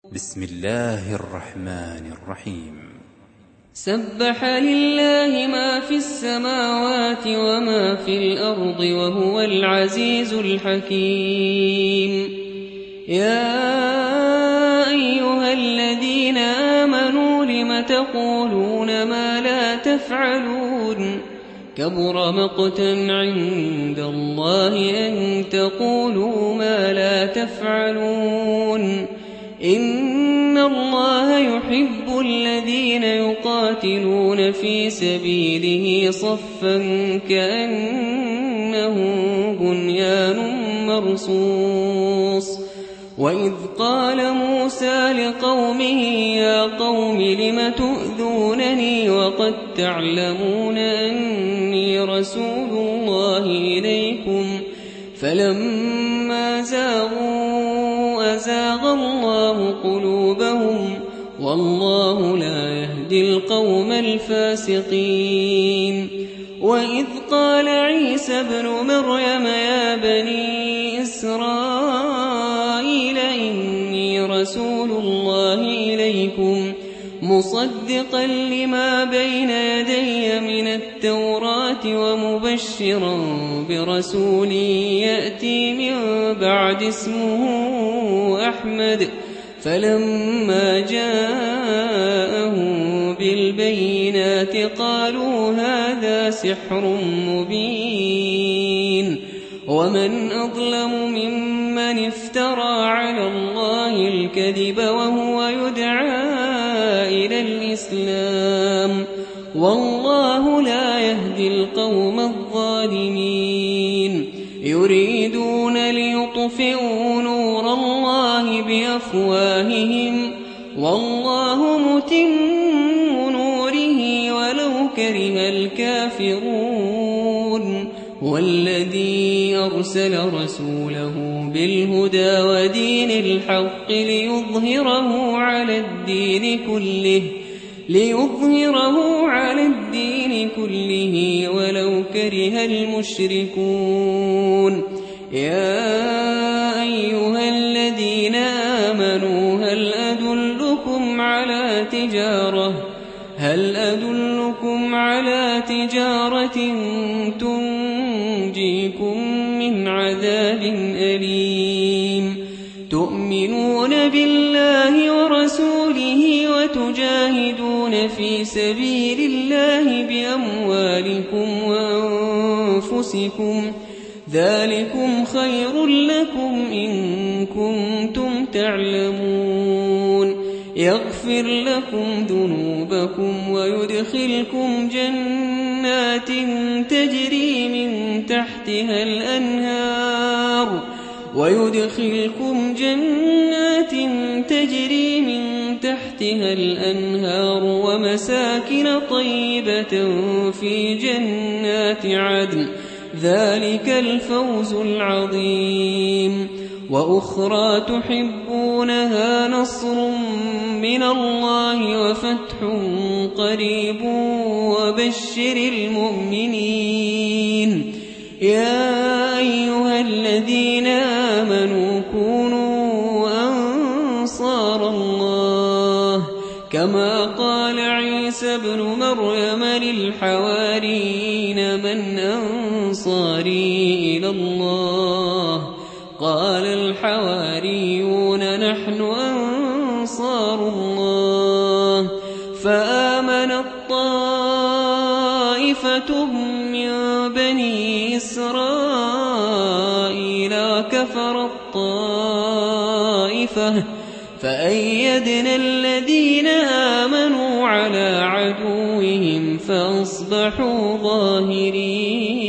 بسم الله الرحمن الرحيم. سبح لله ما في السماوات وما في الأرض وهو العزيز الحكيم. يا أيها الذين آمنوا لم تقولون ما لا تفعلون كبر مقتا عند الله أن تقولوا ما لا تفعلون. إن الله يحب الذين يقاتلون في سبيله صفا كأنه بنيان مرصوص. وإذ قال موسى لقومه يا قوم لم تؤذونني وقد تعلمون أني رسول الله إليكم فلما زاغوا أزاغ الله قلوبهم والله لا يهدي القوم الفاسقين. وإذ قال عيسى ابن مريم يا بني إسرائيل إني رسول الله إليكم مصدقا لما بين يدي من التوراة ومبشرا برسول يأتي من بعد اسمه أحمد. فلما جاءهم بالبينات قالوا هذا سحر مبين. ومن أظلم ممن افترى على الله الكذب وهو يدعى إلى الإسلام والله لا يهدي القوم الظالمين. يريدون ليطفئوا نور الله بأفواههم والله متم نوره ولو كره الكافرون. والذي أرسل رسوله بالهدى ودين الحق ليظهره على الدين كله ولو كره المشركون. يا أيها الذين آمنوا هل أدلكم على تجارة تنجيكم من عذاب أليم تؤمنون بالله ورسوله وتجاهدون في سبيل الله بأموالكم وأنفسكم ذلكم خير لكم إن كنتم تعلمون. يغفر لكم ذنوبكم ويدخلكم جنات تجري من تحتها الأنهار ومساكن طيبة في جنات عدن ذلك الفوز العظيم. وأخرى تحبونها نصر من الله وفتح قريب وبشر المؤمنين. يا أيها الذين آمنوا كونوا أنصار الله كما قال عيسى ابن مريم للحواريين من أنصاري إلى الله قال الحواريون نحن أنصار الله. فآمنت طائفة من بني إسرائيل وكفرت طائفة فأيدنا الذين آمنوا على عدوهم فأصبحوا ظاهرين.